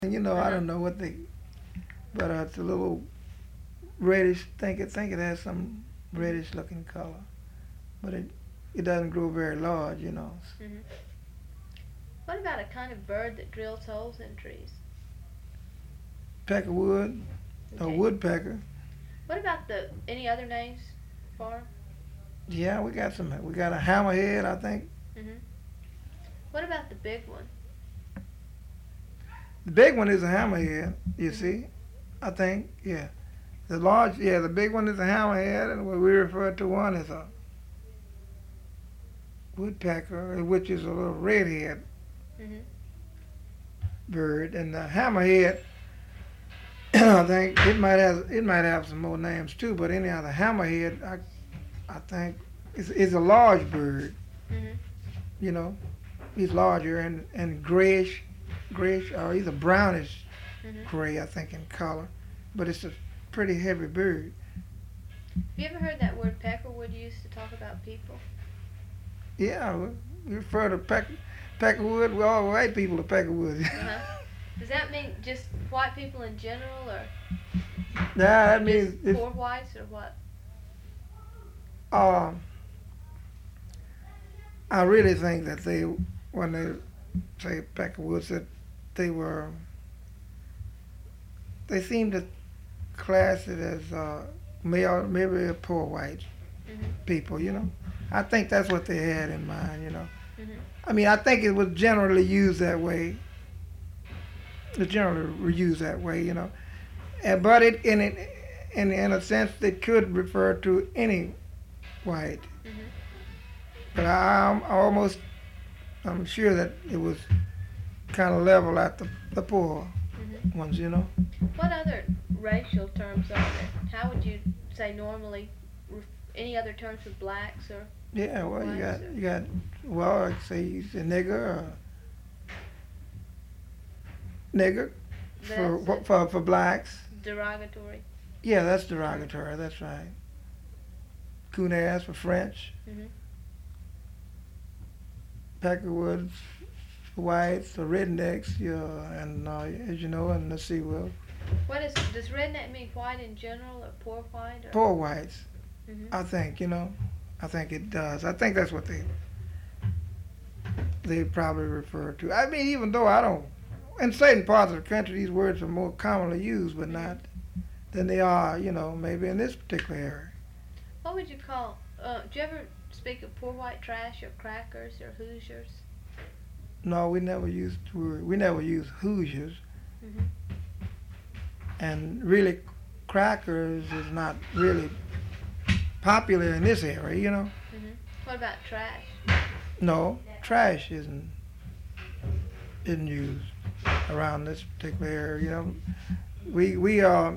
You know, I Uh-huh. don't know what but it's a little reddish. Think it has some Mhm. reddish looking color, but it doesn't grow very large. You know, Mhm. What about a kind of bird that drills holes in trees? peckerwood, a Okay. woodpecker. What about the any other names for 'em? Yeah, we got some. We got a hammerhead, I think. Mhm. What about the big one? The big one is a hammerhead. You Mhm. see, I think. Yeah, the large. Yeah, the big one is a hammerhead, and what we refer to one is a woodpecker, which is a little redhead Mhm. bird, and the hammerhead. I think it might have some more names too, but anyhow, the hammerhead I think is a large bird. Mhm. You know, he's larger and grayish, or either brownish Mhm. gray, I think, in color. But it's a pretty heavy bird. Have you ever heard that word peckerwood used to talk about people? Yeah, we refer to Peckerwood. We all white people to Peckerwood. Uh huh. Does that mean just white people in general, Nah, or that just means if poor whites, or what? uh, I really think that when they say Peckerwoods, that they were they seem to class it as maybe a poor white Mhm. people. I think that's what they had in mind. Mhm. I mean, I think it was generally used that way. It's generally used that way. But in a sense, it could refer to any white. Mhm. But I'm sure that it was kind of level at the poor Mhm. ones. What other racial terms are there? How would you say normally? Any other terms for blacks or Yeah, well, you whites got or you got well, like say he's a nigger for that's for blacks. derogatory? Yeah, that's Mhm. derogatory. That's right. Coon ass for French. Mhm. Peckerwoods for whites. The rednecks. Yeah, and as you know, and the sea wolf. Does redneck mean white in general or poor white or? Poor whites. Mhm. I think. I think it does. I think that's what they probably refer to. I mean, even though I don't. In certain parts of the country, these words are more commonly used, but Mhm. not than they are, maybe in this particular area. What would you call? Do you ever speak of poor white trash or crackers or Hoosiers? No, we never used the word. We never used Hoosiers, Mhm. and really, crackers is not really popular in this area. Mhm. What about trash? No, trash isn't used around this particular area. We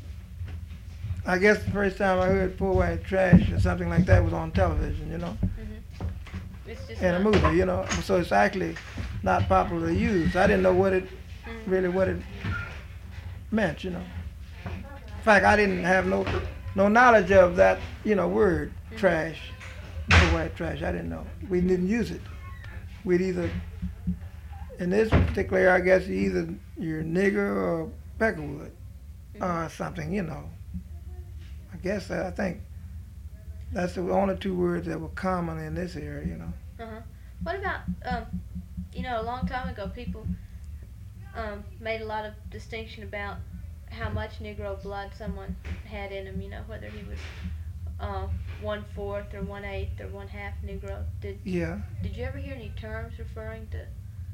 I guess the first time I heard poor white trash or something like that was on television, Mhm. It's just in a not. movie. So it's actually not popularly used. I didn't know Mhm. what it meant. In fact, I didn't have no knowledge of that, word Mhm. trash, poor white trash. I didn't know. We Mhm. didn't use it. We'd either in this particular area, I guess you're nigger or peckerwood Mhm. or something. I guess I think that's the only two words that were common in this area. Uh huh. What about a long time ago, people made a lot of distinction about how much Negro blood someone had in him. Whether he was uh, 1/4 or 1/8 or 1/2 Negro. Yeah, Did you ever hear any terms referring to?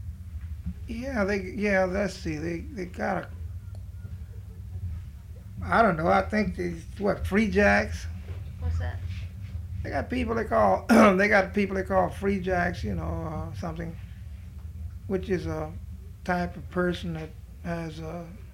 yeah. Let's see, they got a. I don't know. I think these what free jacks. What's that? They got people they call they got people they call free jacks. Something which is a type of person that has